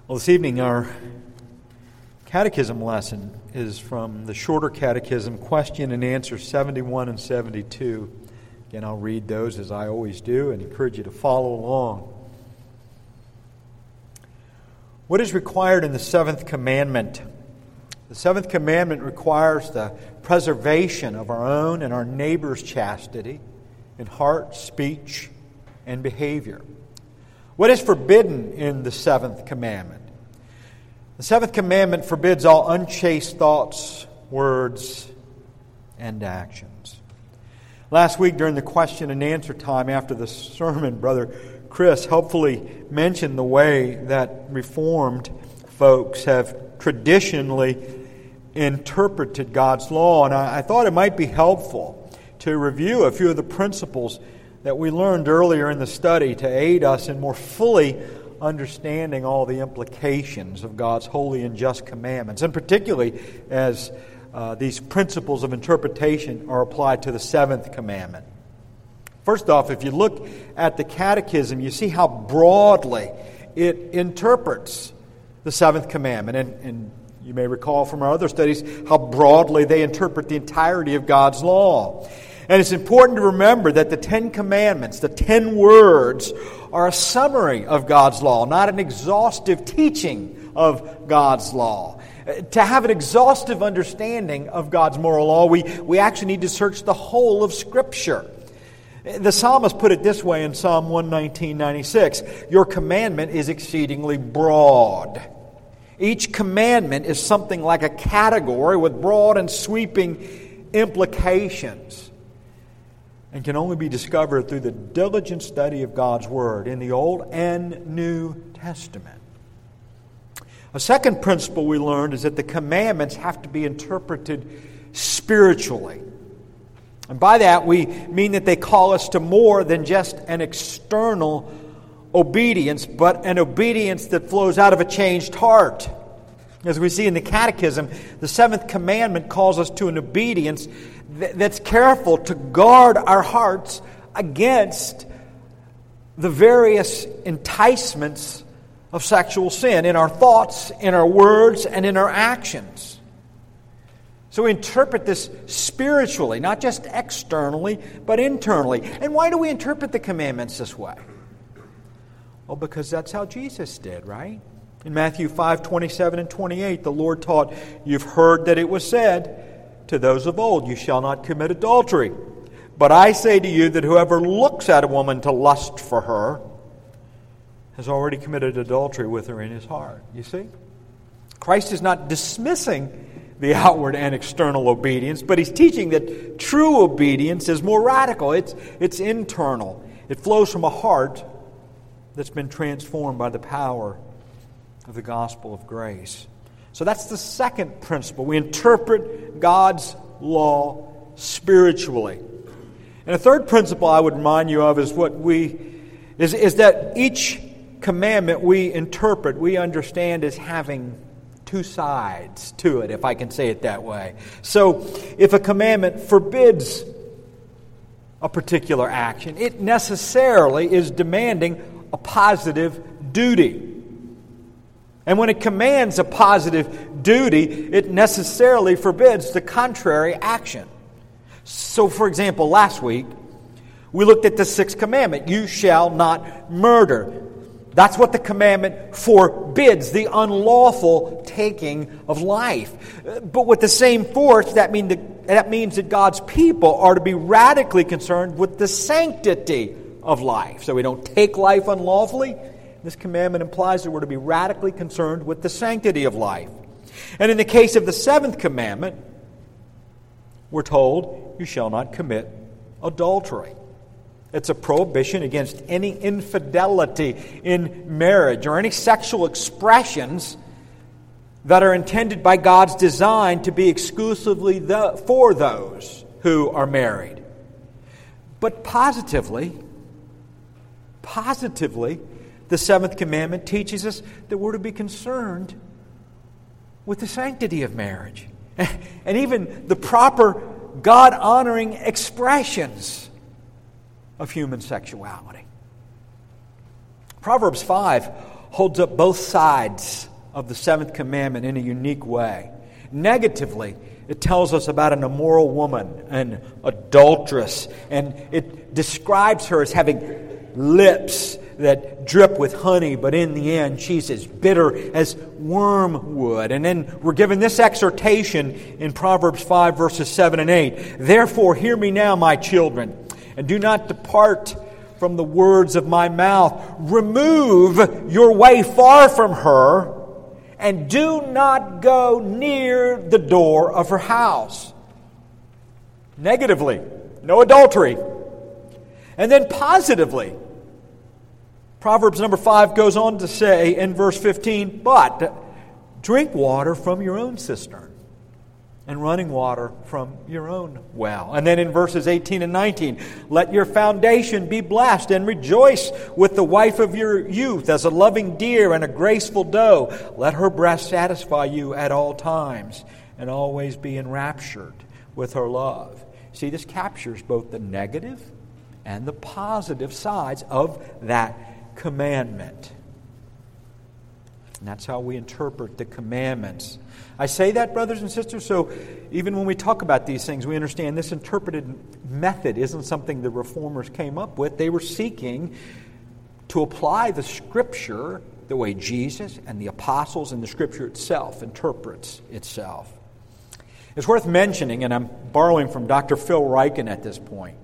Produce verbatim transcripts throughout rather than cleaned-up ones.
Well, this evening our catechism lesson is from the Shorter Catechism, question and answer seventy-one and seventy-two. Again, I'll read those as I always do and encourage you to follow along. What is required in the seventh commandment? The seventh commandment requires the preservation of our own and our neighbor's chastity in heart, speech, and behavior. What is forbidden in the seventh commandment? The seventh commandment forbids all unchaste thoughts, words, and actions. Last week during the question and answer time after the sermon, Brother Chris helpfully mentioned the way that Reformed folks have traditionally interpreted God's law. And I, I thought it might be helpful to review a few of the principles that we learned earlier in the study to aid us in more fully understanding all the implications of God's holy and just commandments, and particularly as uh, these principles of interpretation are applied to the seventh commandment. First off, if you look at the Catechism, you see how broadly it interprets the seventh commandment. And, and you may recall from our other studies how broadly they interpret the entirety of God's law. And it's important to remember that the Ten Commandments, the ten words, are a summary of God's law, not an exhaustive teaching of God's law. To have an exhaustive understanding of God's moral law, we, we actually need to search the whole of Scripture. The psalmist put it this way in Psalm one nineteen ninety-six, "Your commandment is exceedingly broad." Each commandment is something like a category with broad and sweeping implications, and can only be discovered through the diligent study of God's Word in the Old and New Testament. A second principle we learned is that the commandments have to be interpreted spiritually. And by that we mean that they call us to more than just an external obedience, but an obedience that flows out of a changed heart. As we see in the Catechism, the seventh commandment calls us to an obedience that's careful to guard our hearts against the various enticements of sexual sin in our thoughts, in our words, and in our actions. So we interpret this spiritually, not just externally, but internally. And why do we interpret the commandments this way? Well, because that's how Jesus did, right? In Matthew five twenty-seven and twenty-eight, the Lord taught, "You've heard that it was said to those of old, 'You shall not commit adultery.' But I say to you that whoever looks at a woman to lust for her has already committed adultery with her in his heart." You see? Christ is not dismissing the outward and external obedience, but He's teaching that true obedience is more radical. It's, it's internal. It flows from a heart that's been transformed by the power of the gospel of grace. So that's the second principle. We interpret God's law spiritually. And a third principle I would remind you of is what we is, is that each commandment we interpret, we understand as having two sides to it, if I can say it that way. So if a commandment forbids a particular action, it necessarily is demanding a positive duty. And when it commands a positive duty, it necessarily forbids the contrary action. So, for example, last week, we looked at the sixth commandment, "You shall not murder." That's what the commandment forbids, the unlawful taking of life. But with the same force, that, mean that, that means that God's people are to be radically concerned with the sanctity of life. So we don't take life unlawfully. This commandment implies that we're to be radically concerned with the sanctity of life. And in the case of the seventh commandment, we're told, "You shall not commit adultery." It's a prohibition against any infidelity in marriage or any sexual expressions that are intended by God's design to be exclusively the, for those who are married. But positively, positively, the seventh commandment teaches us that we're to be concerned with the sanctity of marriage and even the proper God-honoring expressions of human sexuality. Proverbs five holds up both sides of the seventh commandment in a unique way. Negatively, it tells us about an immoral woman, an adulteress, and it describes her as having lips that drip with honey, but in the end she's as bitter as wormwood. And then we're given this exhortation in Proverbs five, verses seven and eight. Therefore, hear me now, my children, and do not depart from the words of my mouth. Remove your way far from her, and do not go near the door of her house. Negatively, no adultery. And then positively, Proverbs number five goes on to say in verse fifteen, but drink water from your own cistern and running water from your own well. And then in verses eighteen and nineteen, let your foundation be blessed and rejoice with the wife of your youth as a loving deer and a graceful doe. Let her breast satisfy you at all times and always be enraptured with her love. See, this captures both the negative and the positive sides of that commandment. And that's how we interpret the commandments. I say that, brothers and sisters, so even when we talk about these things, we understand this interpreted method isn't something the Reformers came up with. They were seeking to apply the Scripture the way Jesus and the apostles and the Scripture itself interprets itself. It's worth mentioning, and I'm borrowing from Doctor Phil Ryken at this point,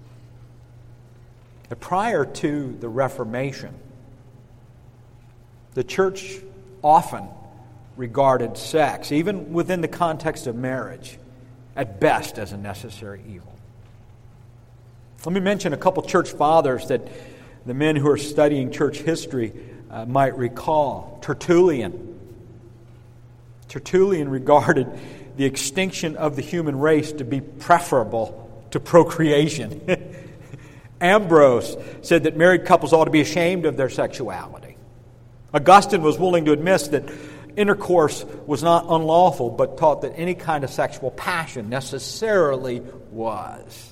that prior to the Reformation, the church often regarded sex, even within the context of marriage, at best as a necessary evil. Let me mention a couple church fathers that the men who are studying church history uh, might recall. Tertullian. Tertullian regarded the extinction of the human race to be preferable to procreation. Ambrose said that married couples ought to be ashamed of their sexuality. Augustine was willing to admit that intercourse was not unlawful, but taught that any kind of sexual passion necessarily was.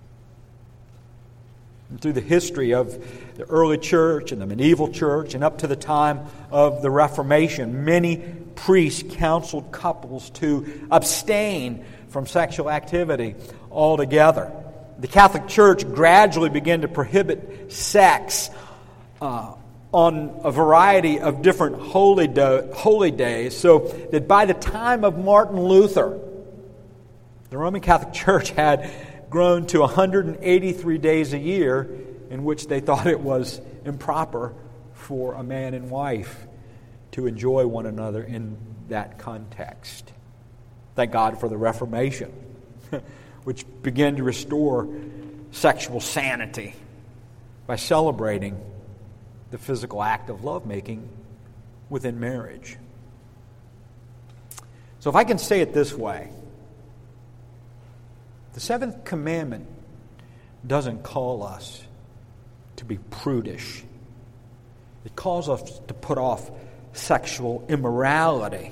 And through the history of the early church and the medieval church and up to the time of the Reformation, many priests counseled couples to abstain from sexual activity altogether. The Catholic Church gradually began to prohibit sex uh, on a variety of different holy, do- holy days, so that by the time of Martin Luther, the Roman Catholic Church had grown to one hundred eighty-three days a year in which they thought it was improper for a man and wife to enjoy one another in that context. Thank God for the Reformation, which began to restore sexual sanity by celebrating the physical act of lovemaking within marriage. So if I can say it this way, the seventh commandment doesn't call us to be prudish. It calls us to put off sexual immorality,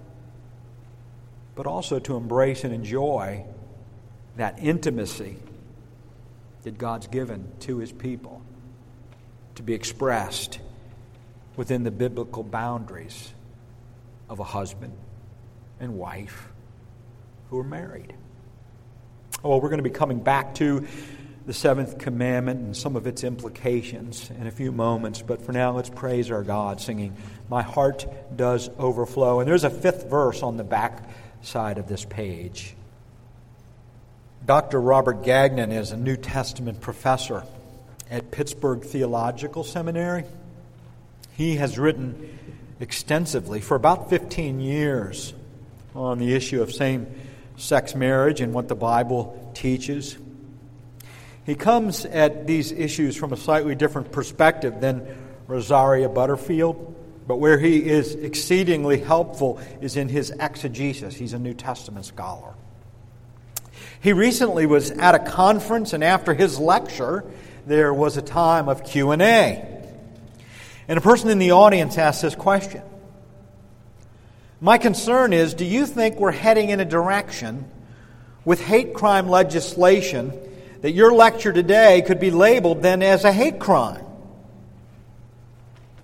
but also to embrace and enjoy that intimacy that God's given to His people to be expressed within the biblical boundaries of a husband and wife who are married. Well, we're going to be coming back to the seventh commandment and some of its implications in a few moments, but for now let's praise our God, singing, "My Heart Does Overflow." And there's a fifth verse on the back side of this page. Doctor Robert Gagnon is a New Testament professor at Pittsburgh Theological Seminary. He has written extensively for about fifteen years on the issue of same-sex marriage and what the Bible teaches. He comes at these issues from a slightly different perspective than Rosaria Butterfield, but where he is exceedingly helpful is in his exegesis. He's a New Testament scholar. He recently was at a conference, and after his lecture, there was a time of Q and A. And a person in the audience asked this question: "My concern is, do you think we're heading in a direction with hate crime legislation that your lecture today could be labeled then as a hate crime?"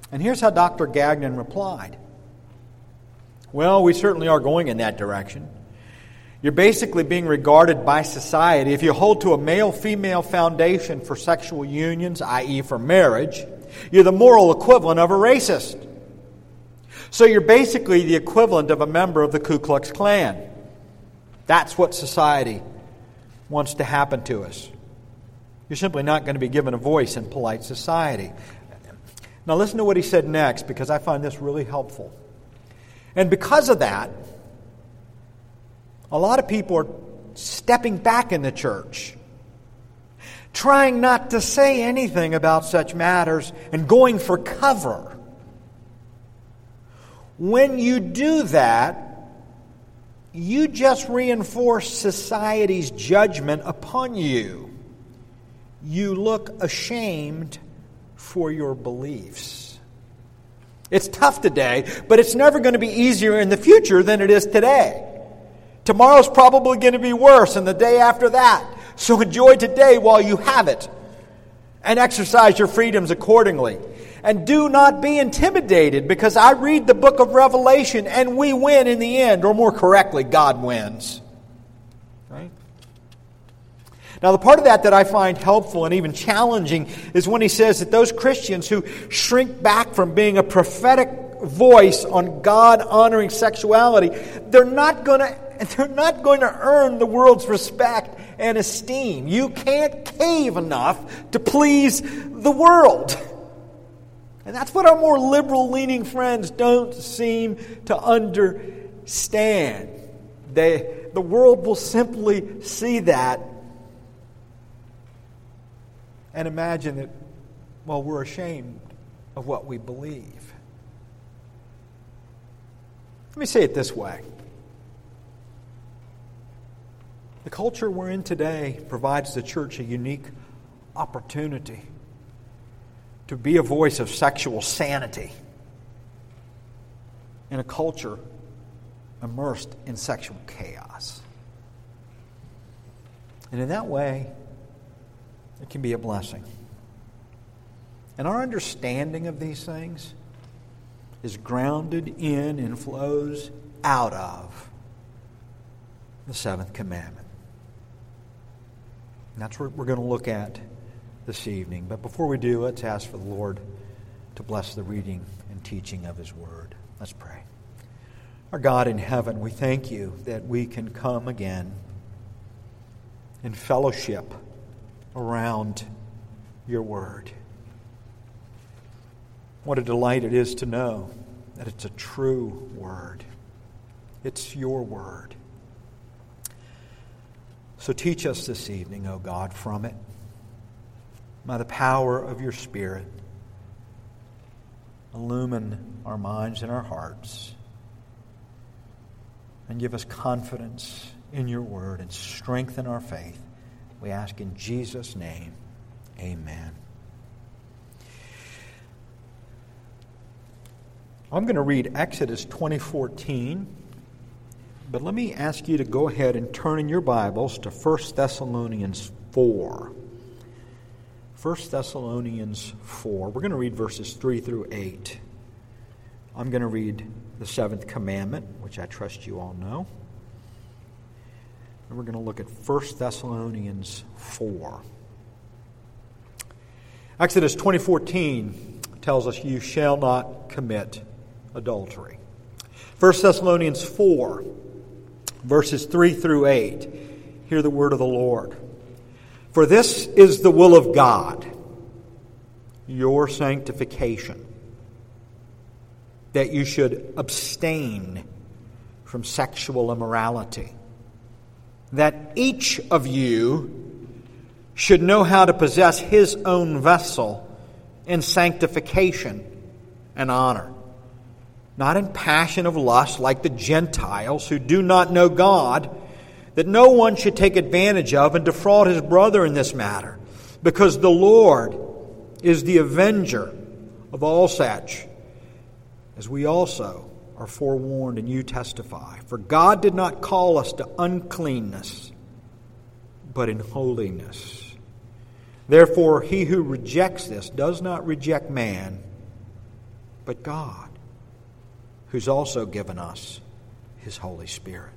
And here's how Doctor Gagnon replied. Well, we certainly are going in that direction. You're basically being regarded by society, if you hold to a male-female foundation for sexual unions, that is for marriage, you're the moral equivalent of a racist. So you're basically the equivalent of a member of the Ku Klux Klan. That's what society wants to happen to us. You're simply not going to be given a voice in polite society. Now listen to what he said next, because I find this really helpful. And because of that, a lot of people are stepping back in the church, trying not to say anything about such matters and going for cover. When you do that, you just reinforce society's judgment upon you. You look ashamed for your beliefs. It's tough today, but it's never going to be easier in the future than it is today. Tomorrow's probably going to be worse, and the day after that. So enjoy today while you have it, and exercise your freedoms accordingly. And do not be intimidated, because I read the book of Revelation, and we win in the end, or more correctly, God wins. Right? Now, the part of that that I find helpful and even challenging is when he says that those Christians who shrink back from being a prophetic voice on God-honoring sexuality, they're not going to they're not going to earn the world's respect and esteem. You can't cave enough to please the world. And that's what our more liberal-leaning friends don't seem to understand. They, the world will simply see that and imagine that, well, we're ashamed of what we believe. Let me say it this way. The culture we're in today provides the church a unique opportunity to be a voice of sexual sanity in a culture immersed in sexual chaos. And in that way, it can be a blessing. And our understanding of these things is grounded in and flows out of the seventh commandment. And that's what we're going to look at this evening. But before we do, let's ask for the Lord to bless the reading and teaching of His Word. Let's pray. Our God in heaven, we thank You that we can come again in fellowship around Your Word. What a delight it is to know that it's a true Word. It's Your Word. So teach us this evening, O God, from it, by the power of Your Spirit. Illumine our minds and our hearts, and give us confidence in Your Word and strengthen our faith. We ask in Jesus' name, amen. I'm going to read Exodus twenty fourteen, but let me ask you to go ahead and turn in your Bibles to First Thessalonians four. First Thessalonians four. We're going to read verses three through eight. I'm going to read the seventh commandment, which I trust you all know. And we're going to look at First Thessalonians four. Exodus twenty fourteen tells us, you shall not commit adultery. First Thessalonians four, verses three through eight. Hear the word of the Lord. For this is the will of God, your sanctification, that you should abstain from sexual immorality, that each of you should know how to possess his own vessel in sanctification and honor, not in passion of lust like the Gentiles who do not know God, that no one should take advantage of and defraud his brother in this matter, because the Lord is the avenger of all such, as we also are forewarned and you testify. For God did not call us to uncleanness, but in holiness. Therefore, he who rejects this does not reject man, but God, who's also given us His Holy Spirit.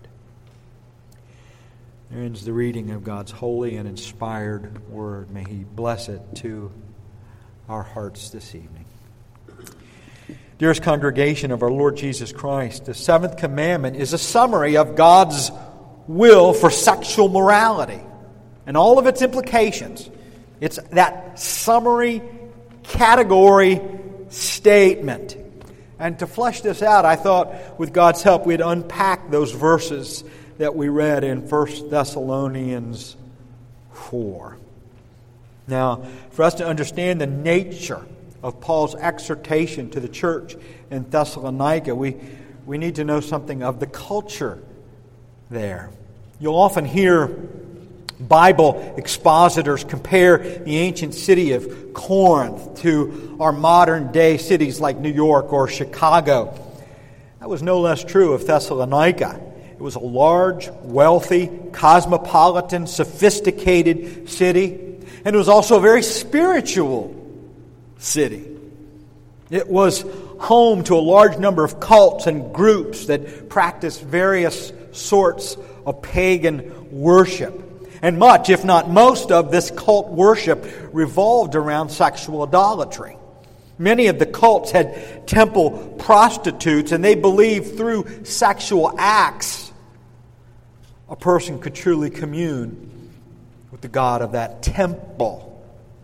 There ends the reading of God's holy and inspired Word. May He bless it to our hearts this evening. Dearest congregation of our Lord Jesus Christ, the seventh commandment is a summary of God's will for sexual morality and all of its implications. It's that summary category statement. And to flesh this out, I thought with God's help we'd unpack those verses that we read in First Thessalonians four. Now, for us to understand the nature of Paul's exhortation to the church in Thessalonica, we, we need to know something of the culture there. You'll often hear Bible expositors compare the ancient city of Corinth to our modern day cities like New York or Chicago. That was no less true of Thessalonica. It was a large, wealthy, cosmopolitan, sophisticated city. And it was also a very spiritual city. It was home to a large number of cults and groups that practiced various sorts of pagan worship. And much, if not most, of this cult worship revolved around sexual idolatry. Many of the cults had temple prostitutes, and they believed through sexual acts a person could truly commune with the God of that temple.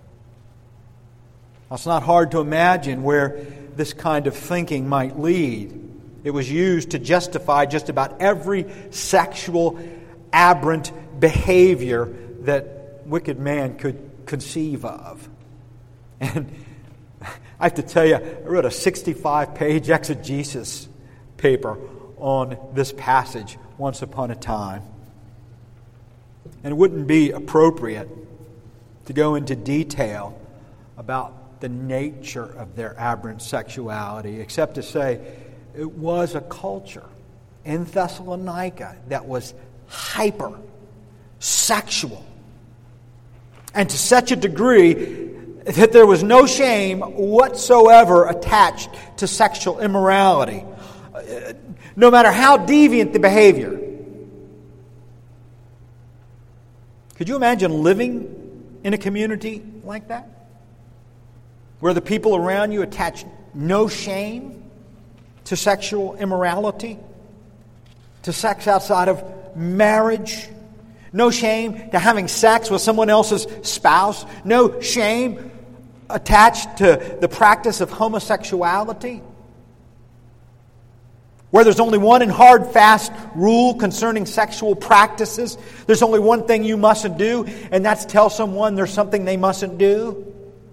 Now, it's not hard to imagine where this kind of thinking might lead. It was used to justify just about every sexual aberrant behavior that wicked man could conceive of. And I have to tell you, I wrote a sixty-five page exegesis paper on this passage once upon a time. And it wouldn't be appropriate to go into detail about the nature of their aberrant sexuality, except to say it was a culture in Thessalonica that was hyper sexual. And to such a degree that there was no shame whatsoever attached to sexual immorality, no matter how deviant the behavior. Could you imagine living in a community like that? Where the people around you attach no shame to sexual immorality, to sex outside of marriage, no shame to having sex with someone else's spouse, no shame attached to the practice of homosexuality, where there's only one and hard, fast rule concerning sexual practices. There's only one thing you mustn't do, and that's tell someone there's something they mustn't do.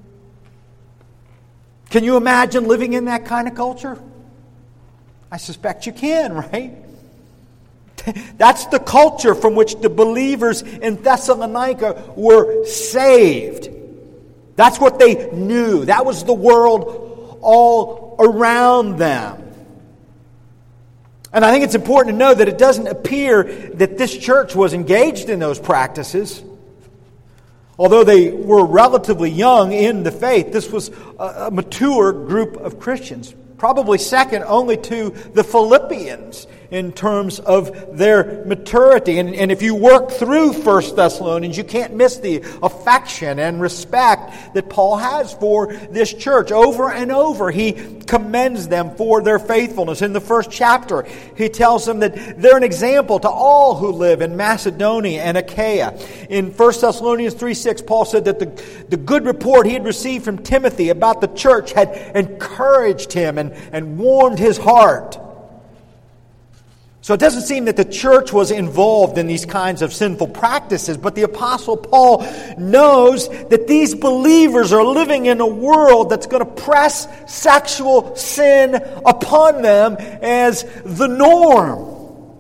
Can you imagine living in that kind of culture? I suspect you can, right? That's the culture from which the believers in Thessalonica were saved. That's what they knew. That was the world all around them. And I think it's important to know that it doesn't appear that this church was engaged in those practices. Although they were relatively young in the faith, this was a mature group of Christians. Probably second only to the Philippians in terms of their maturity. And, and if you work through First Thessalonians, you can't miss the affection and respect that Paul has for this church. Over and over, he commends them for their faithfulness. In the first chapter, he tells them that they're an example to all who live in Macedonia and Achaia. In First Thessalonians three six, Paul said that the, the good report he had received from Timothy about the church had encouraged him and, and warmed his heart. So it doesn't seem that the church was involved in these kinds of sinful practices, but the Apostle Paul knows that these believers are living in a world that's going to press sexual sin upon them as the norm.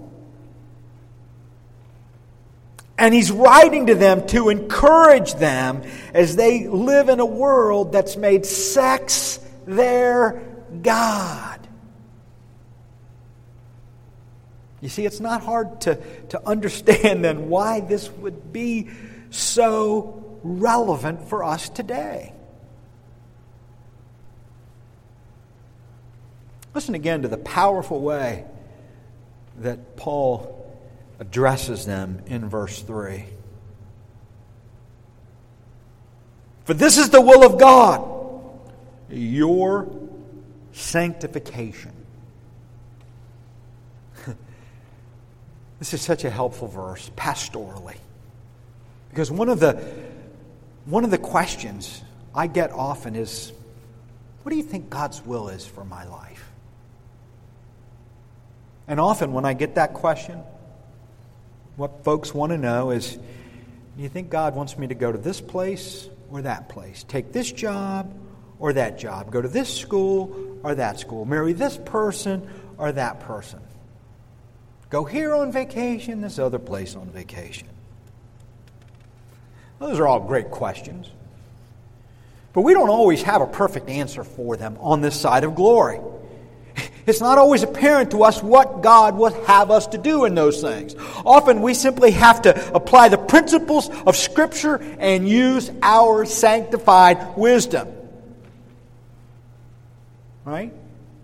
And he's writing to them to encourage them as they live in a world that's made sex their God. You see, it's not hard to, to understand then why this would be so relevant for us today. Listen again to the powerful way that Paul addresses them in verse three. For this is the will of God, your sanctification. This is such a helpful verse, pastorally. Because one of the one of the questions I get often is, what do you think God's will is for my life? And often when I get that question, what folks want to know is, do you think God wants me to go to this place or that place? Take this job or that job? Go to this school or that school? Marry this person or that person? Go here on vacation, this other place on vacation? Those are all great questions. But we don't always have a perfect answer for them on this side of glory. It's not always apparent to us what God would have us to do in those things. Often we simply have to apply the principles of Scripture and use our sanctified wisdom. Right?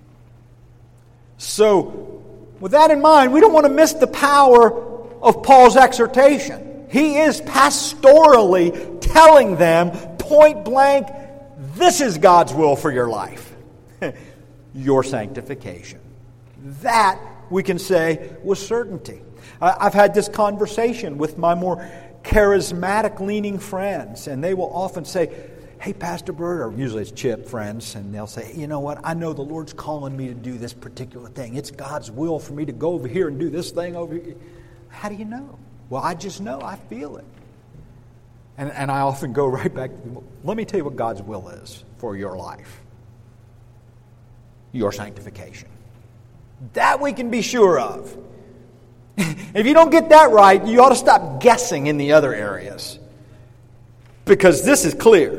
So, with that in mind, we don't want to miss the power of Paul's exhortation. He is pastorally telling them point blank, this is God's will for your life. Your sanctification. That, we can say, with certainty. I've had this conversation with my more charismatic-leaning friends, and they will often say, hey, Pastor Bert, or usually it's Chip friends, and they'll say, you know what, I know the Lord's calling me to do this particular thing. It's God's will for me to go over here and do this thing over here. How do you know? Well, I just know. I feel it. And, and I often go right back, let me tell you what God's will is for your life. Your sanctification. That we can be sure of. If you don't get that right, you ought to stop guessing in the other areas. Because this is clear.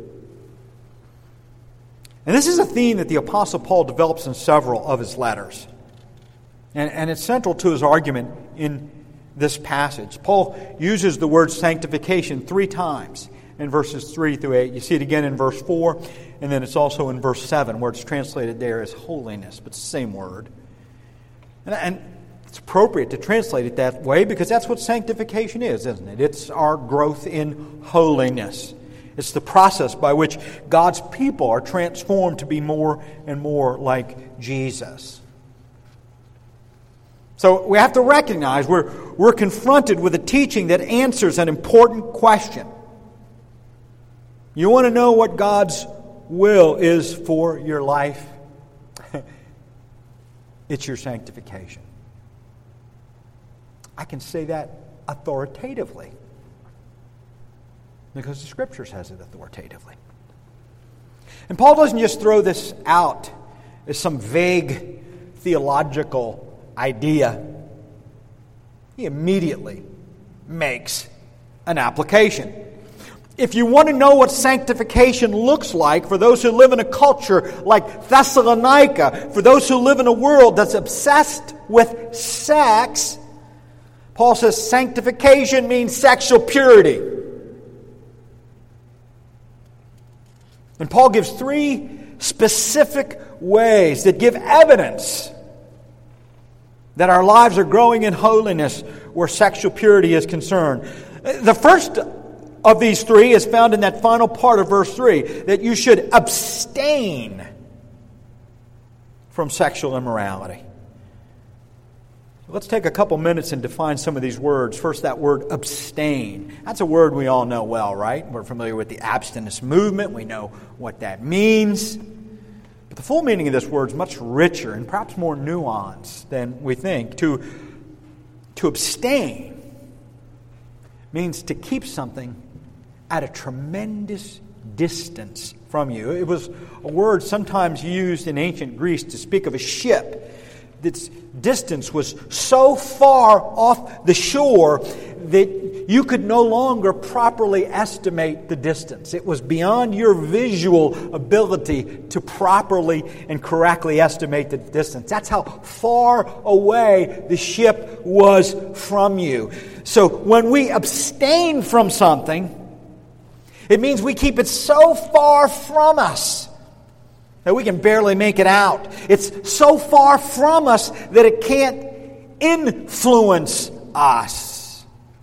And this is a theme that the Apostle Paul develops in several of his letters. And, and it's central to his argument in this passage. Paul uses the word sanctification three times in verses three through eight. You see it again in verse four, and then it's also in verse seven, where it's translated there as holiness, but it's the same word. And, and it's appropriate to translate it that way because that's what sanctification is, isn't it? It's our growth in holiness. It's the process by which God's people are transformed to be more and more like Jesus. So we have to recognize we're, we're confronted with a teaching that answers an important question. You want to know what God's will is for your life? It's your sanctification. I can say that authoritatively because the Scripture says it authoritatively. And Paul doesn't just throw this out as some vague theological idea. He immediately makes an application. If you want to know what sanctification looks like for those who live in a culture like Thessalonica, for those who live in a world that's obsessed with sex, Paul says sanctification means sexual purity. And Paul gives three specific ways that give evidence that our lives are growing in holiness where sexual purity is concerned. The first of these three is found in that final part of verse three, that you should abstain from sexual immorality. Let's take a couple minutes and define some of these words. First, that word abstain. That's a word we all know well, right? We're familiar with the abstinence movement. We know what that means. But the full meaning of this word is much richer and perhaps more nuanced than we think. To, to abstain means to keep something at a tremendous distance from you. It was a word sometimes used in ancient Greece to speak of a ship. Its distance was so far off the shore that you could no longer properly estimate the distance. It was beyond your visual ability to properly and correctly estimate the distance. That's how far away the ship was from you. So when we abstain from something, it means we keep it so far from us that we can barely make it out. It's so far from us that it can't influence us.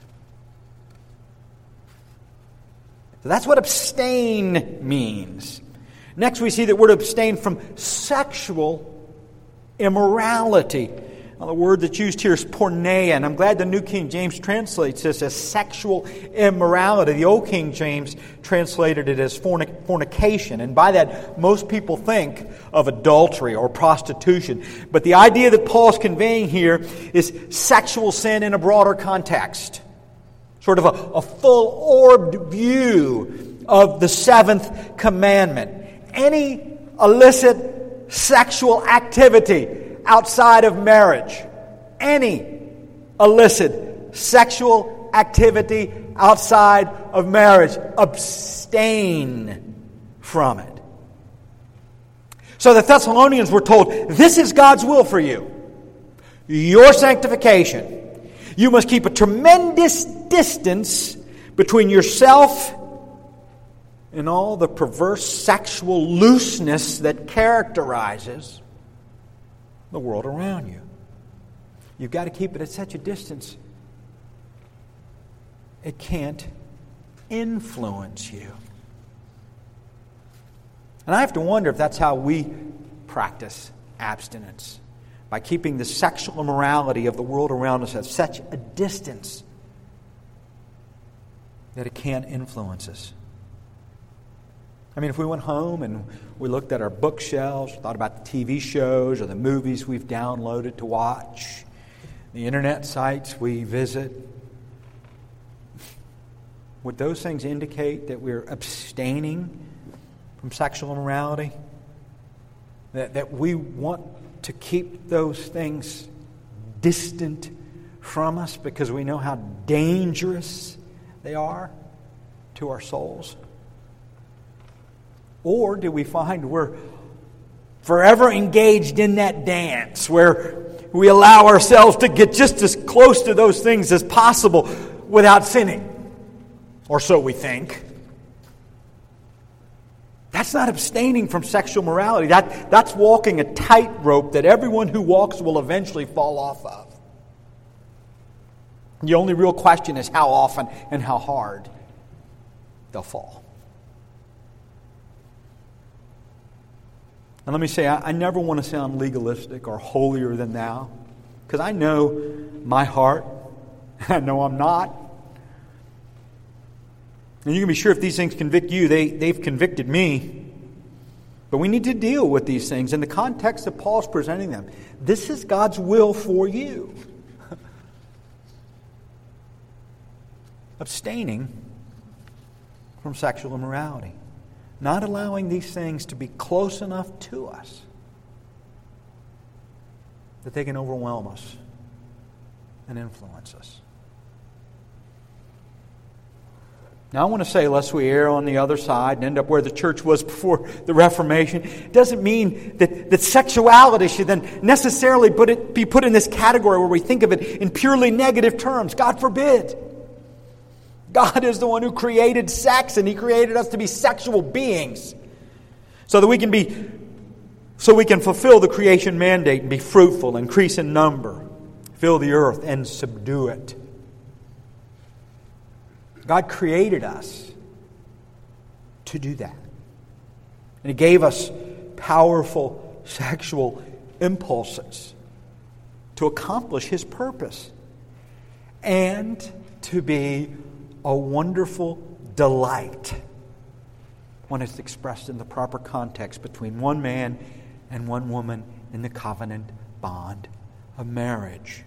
So that's what abstain means. Next, we see that we're to abstain from sexual immorality. Now, the word that's used here is porneia, and I'm glad the New King James translates this as sexual immorality. The Old King James translated it as fornic- fornication, and by that, most people think of adultery or prostitution. But the idea that Paul's conveying here is sexual sin in a broader context. Sort of a, a full-orbed view of the seventh commandment. Any illicit sexual activity outside of marriage, any illicit sexual activity outside of marriage, abstain from it. So the Thessalonians were told, this is God's will for you. Your sanctification. You must keep a tremendous distance between yourself and all the perverse sexual looseness that characterizes the world around you. You've got to keep it at such a distance it can't influence you. And I have to wonder if that's how we practice abstinence, by keeping the sexual immorality of the world around us at such a distance that it can't influence us. I mean, if we went home and we looked at our bookshelves, thought about the T V shows or the movies we've downloaded to watch, the internet sites we visit, would those things indicate that we're abstaining from sexual immorality? That, that we want to keep those things distant from us because we know how dangerous they are to our souls? Or do we find we're forever engaged in that dance where we allow ourselves to get just as close to those things as possible without sinning? Or so we think. That's not abstaining from sexual morality. That, that's walking a tightrope that everyone who walks will eventually fall off of. The only real question is how often and how hard they'll fall. And let me say, I, I never want to sound legalistic or holier than thou, because I know my heart. I know I'm not. And you can be sure if these things convict you, they, they've convicted me. But we need to deal with these things in the context that Paul's presenting them. This is God's will for you. Abstaining from sexual immorality. Not allowing these things to be close enough to us that they can overwhelm us and influence us. Now I want to say, lest we err on the other side and end up where the church was before the Reformation, it doesn't mean that, that sexuality should then necessarily put it, be put in this category where we think of it in purely negative terms. God forbid. God is the one who created sex, and He created us to be sexual beings so that we can be, so we can fulfill the creation mandate and be fruitful, increase in number, fill the earth, and subdue it. God created us to do that. And He gave us powerful sexual impulses to accomplish His purpose and to be a wonderful delight when it's expressed in the proper context between one man and one woman in the covenant bond of marriage.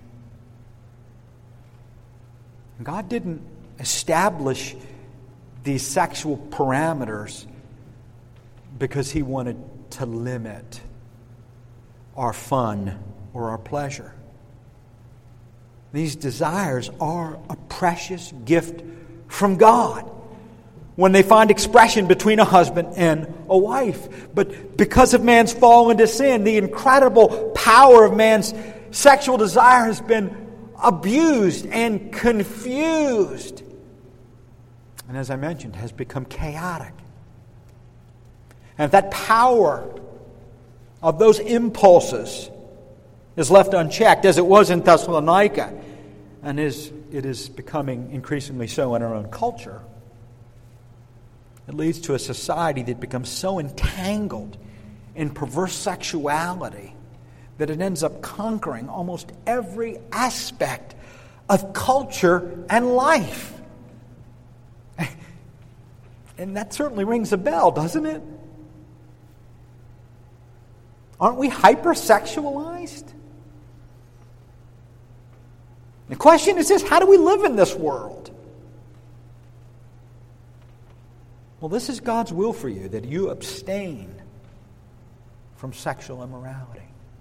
God didn't establish these sexual parameters because He wanted to limit our fun or our pleasure. These desires are a precious gift from God when they find expression between a husband and a wife. But because of man's fall into sin, the incredible power of man's sexual desire has been abused and confused. And as I mentioned, has become chaotic. And if that power of those impulses is left unchecked, as it was in Thessalonica, and is it is becoming increasingly so in our own culture, it leads to a society that becomes so entangled in perverse sexuality that it ends up conquering almost every aspect of culture and life. And that certainly rings a bell, doesn't it? Aren't we hypersexualized? The question is this: how do we live in this world? Well, this is God's will for you, that you abstain from sexual immorality.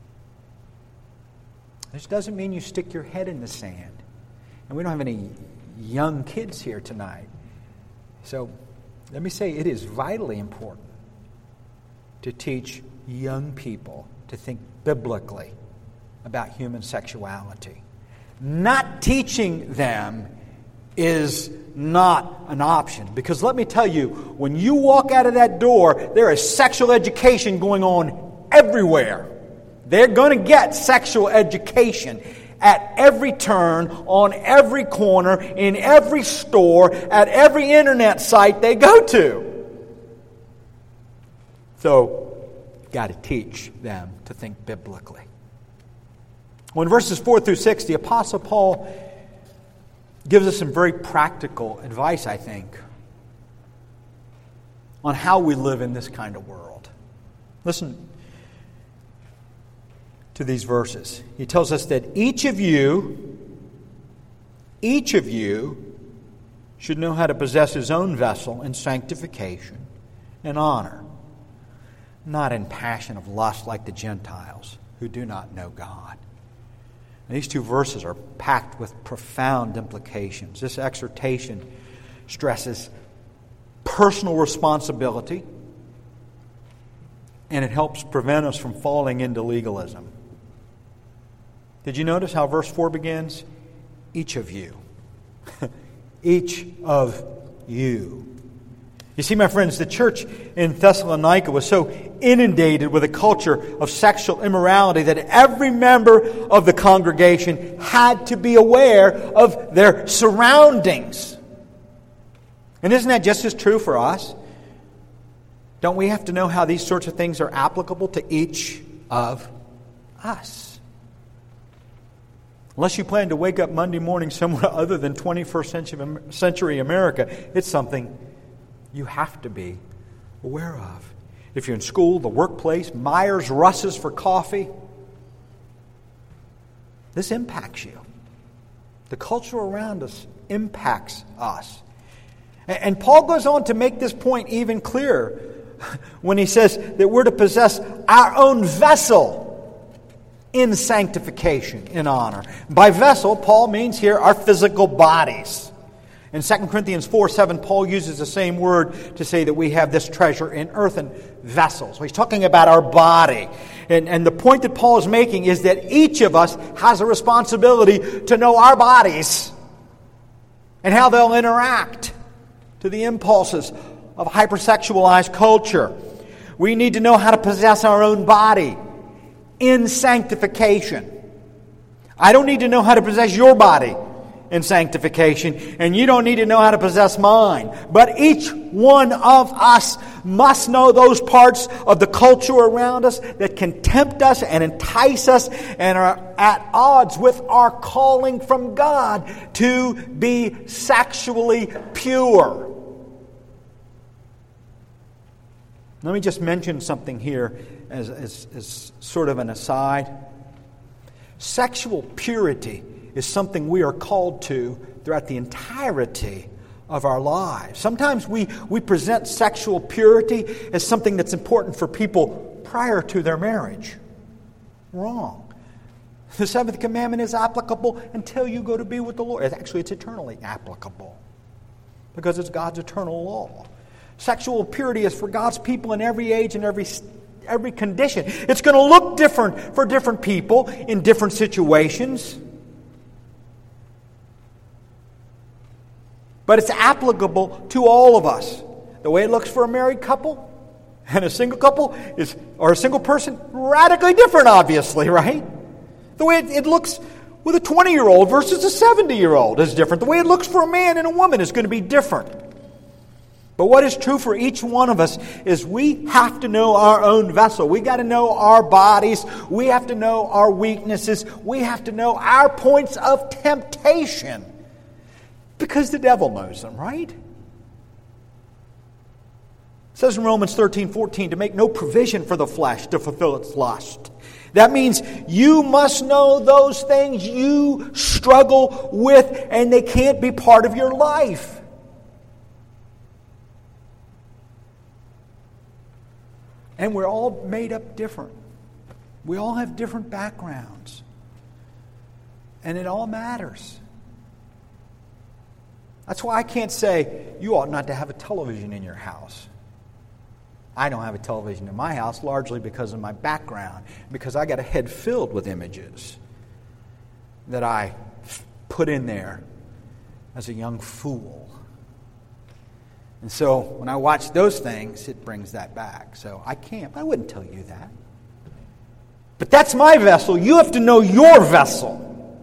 This doesn't mean you stick your head in the sand. And we don't have any young kids here tonight. So let me say, it is vitally important to teach young people to think biblically about human sexuality. Not teaching them is not an option. Because let me tell you, when you walk out of that door, there is sexual education going on everywhere. They're going to get sexual education at every turn, on every corner, in every store, at every internet site they go to. So, you've got to teach them to think biblically. Well, in verses four through six, the Apostle Paul gives us some very practical advice, I think, on how we live in this kind of world. Listen to these verses. He tells us that each of you, each of you should know how to possess his own vessel in sanctification and honor, not in passion of lust like the Gentiles who do not know God. And these two verses are packed with profound implications. This exhortation stresses personal responsibility, and it helps prevent us from falling into legalism. Did you notice how verse four begins? Each of you. Each of you. You see, my friends, the church in Thessalonica was so inundated with a culture of sexual immorality that every member of the congregation had to be aware of their surroundings. And isn't that just as true for us? Don't we have to know how these sorts of things are applicable to each of us? Unless you plan to wake up Monday morning somewhere other than twenty-first century America, it's something you have to be aware of. If you're in school, the workplace, Myers, Russ's for coffee, this impacts you. The culture around us impacts us. And Paul goes on to make this point even clearer when he says that we're to possess our own vessel in sanctification, in honor. By vessel, Paul means here our physical bodies. In Second Corinthians four seven, Paul uses the same word to say that we have this treasure in earthen vessels. So he's talking about our body. And, and the point that Paul is making is that each of us has a responsibility to know our bodies and how they'll interact to the impulses of hypersexualized culture. We need to know how to possess our own body in sanctification. I don't need to know how to possess your body in sanctification, and you don't need to know how to possess mine. But each one of us must know those parts of the culture around us that can tempt us and entice us and are at odds with our calling from God to be sexually pure. Let me just mention something here as, as, as sort of an aside. Sexual purity is something we are called to throughout the entirety of our lives. Sometimes we, we present sexual purity as something that's important for people prior to their marriage. Wrong. The seventh commandment is applicable until you go to be with the Lord. Actually, it's eternally applicable because it's God's eternal law. Sexual purity is for God's people in every age and every every condition. It's going to look different for different people in different situations. But it's applicable to all of us. The way it looks for a married couple And a single couple is, or a single person, radically different, obviously, right? The way it, it looks with a twenty-year-old versus a seventy-year-old is different. The way it looks for a man and a woman is going to be different. But what is true for each one of us is we have to know our own vessel. We got to know our bodies. We have to know our weaknesses. We have to know our points of temptation. Because the devil knows them, right? It says in Romans thirteen fourteen to make no provision for the flesh to fulfill its lust. That means you must know those things you struggle with, and they can't be part of your life. And we're all made up different. We all have different backgrounds. And it all matters. That's why I can't say you ought not to have a television in your house. I don't have a television in my house largely because of my background, because I got a head filled with images that I put in there as a young fool. And so when I watch those things, it brings that back. So I can't. I wouldn't tell you that. But that's my vessel. You have to know your vessel.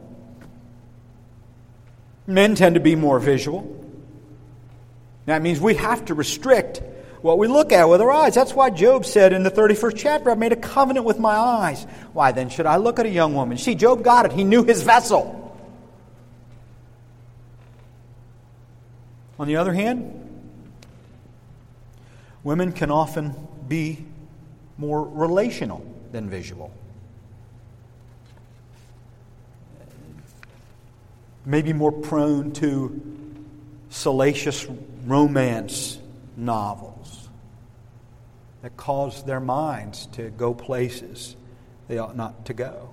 Men tend to be more visual. That means we have to restrict what we look at with our eyes. That's why Job said in the thirty-first chapter, I've made a covenant with my eyes. Why then should I look at a young woman? See, Job got it. He knew his vessel. On the other hand, women can often be more relational than visual. Maybe more prone to salacious romance novels that cause their minds to go places they ought not to go.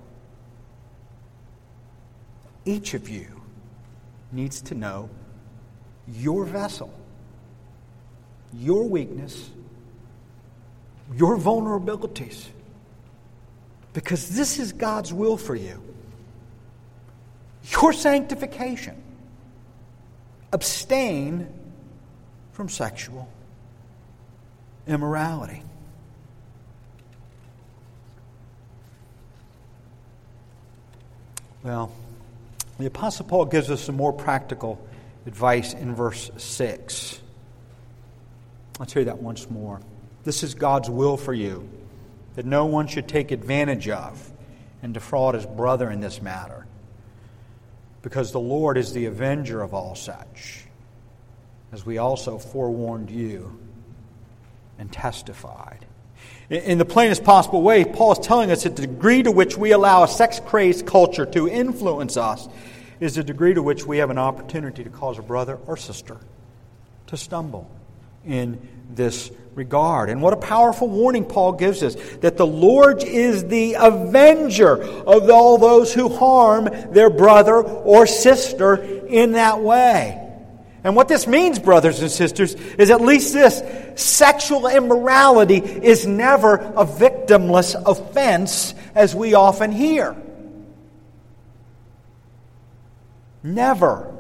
Each of you needs to know your vessel, your weakness, your vulnerabilities, because this is God's will for you. Your sanctification. Abstain from sexual immorality. Well, the Apostle Paul gives us some more practical advice in verse six. Let's hear that once more. This is God's will for you, that no one should take advantage of and defraud his brother in this matter, because the Lord is the avenger of all such, as we also forewarned you and testified. In the plainest possible way, Paul is telling us that the degree to which we allow a sex-crazed culture to influence us is the degree to which we have an opportunity to cause a brother or sister to stumble in this regard. And what a powerful warning Paul gives us, that the Lord is the avenger of all those who harm their brother or sister in that way. And what this means, brothers and sisters, is at least this: sexual immorality is never a victimless offense, as we often hear. Never.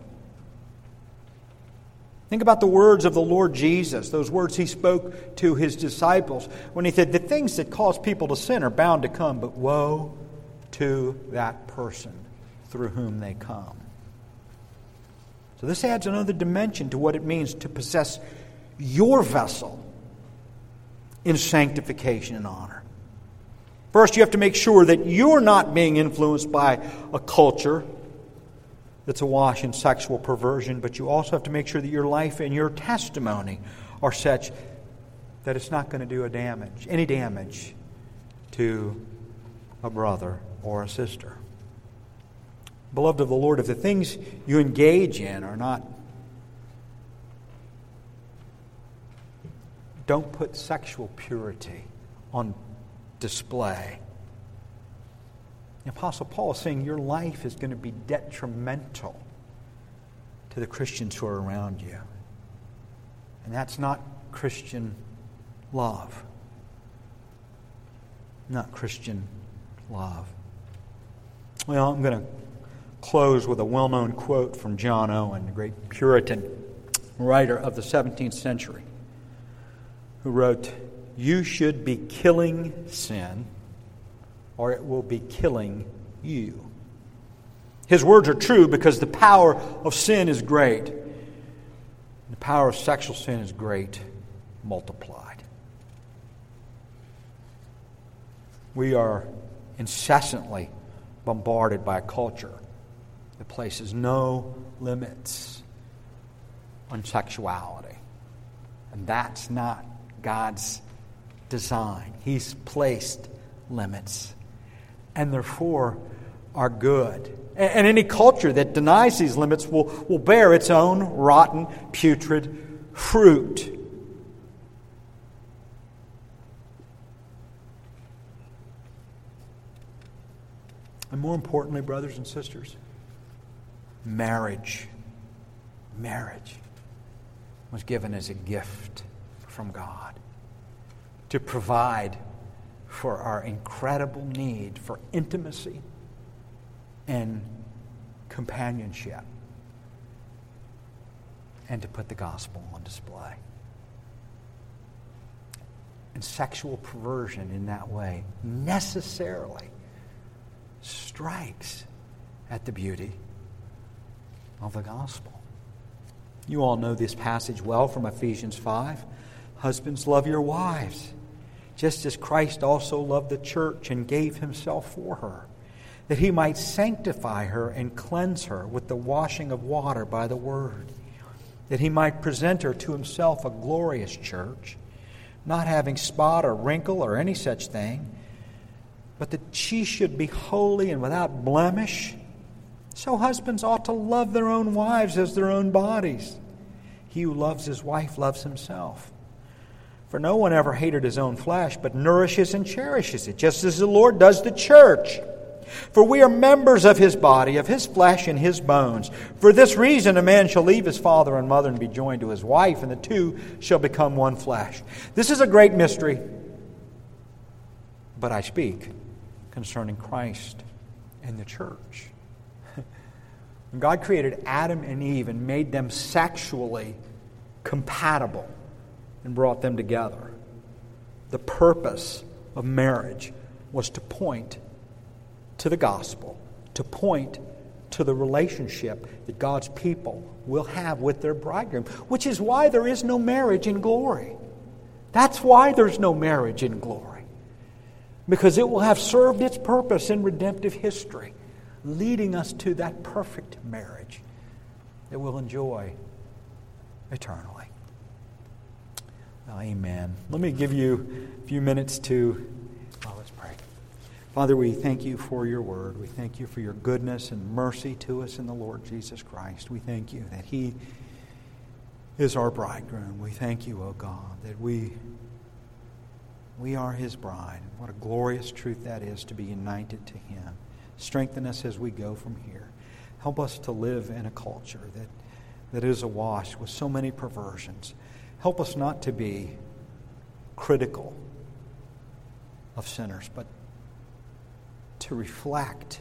Think about the words of the Lord Jesus, those words He spoke to His disciples when He said, the things that cause people to sin are bound to come, but woe to that person through whom they come. So this adds another dimension to what it means to possess your vessel in sanctification and honor. First, you have to make sure that you're not being influenced by a culture that's awash in sexual perversion, but you also have to make sure that your life and your testimony are such that it's not going to do a damage, any damage to a brother or a sister. Beloved of the Lord, if the things you engage in are not, don't put sexual purity on display. The Apostle Paul is saying your life is going to be detrimental to the Christians who are around you. And that's not Christian love. Not Christian love. Well, I'm going to close with a well-known quote from John Owen, the great Puritan writer of the seventeenth century, who wrote, you should be killing sin, or it will be killing you. His words are true because the power of sin is great. The power of sexual sin is great, multiplied. We are incessantly bombarded by a culture that places no limits on sexuality. And that's not God's design. He's placed limits, and therefore are good. And any culture that denies these limits will, will bear its own rotten, putrid fruit. And more importantly, brothers and sisters, marriage, marriage was given as a gift from God to provide for our incredible need for intimacy and companionship, and to put the gospel on display. And sexual perversion in that way necessarily strikes at the beauty of the gospel. You all know this passage well from Ephesians five. Husbands, love your wives, just as Christ also loved the church and gave himself for her, that he might sanctify her and cleanse her with the washing of water by the word, that he might present her to himself a glorious church, not having spot or wrinkle or any such thing, but that she should be holy and without blemish. So husbands ought to love their own wives as their own bodies. He who loves his wife loves himself. For no one ever hated his own flesh, but nourishes and cherishes it, just as the Lord does the church. For we are members of his body, of his flesh and his bones. For this reason a man shall leave his father and mother and be joined to his wife, and the two shall become one flesh. This is a great mystery, but I speak concerning Christ and the church. When God created Adam and Eve and made them sexually compatible and brought them together, the purpose of marriage was to point to the gospel, to point to the relationship that God's people will have with their bridegroom, which is why there is no marriage in glory. That's why there's no marriage in glory. Because it will have served its purpose in redemptive history, leading us to that perfect marriage that we'll enjoy eternally. Well, amen. Let me give you a few minutes to, well, let's pray. Father, we thank you for your word. We thank you for your goodness and mercy to us in the Lord Jesus Christ. We thank you that he is our bridegroom. We thank you, O God, that we we are his bride. What a glorious truth that is, to be united to him. Strengthen us as we go from here. Help us to live in a culture that, that is awash with so many perversions. Help us not to be critical of sinners, but to reflect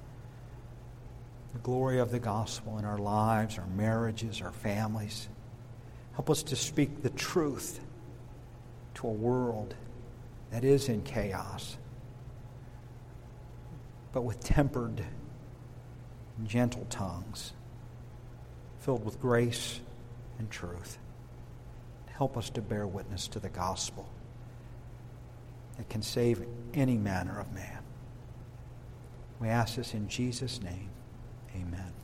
the glory of the gospel in our lives, our marriages, our families. Help us to speak the truth to a world that is in chaos, but with tempered, gentle tongues, filled with grace and truth. Help us to bear witness to the gospel that can save any manner of man. We ask this in Jesus' name. Amen.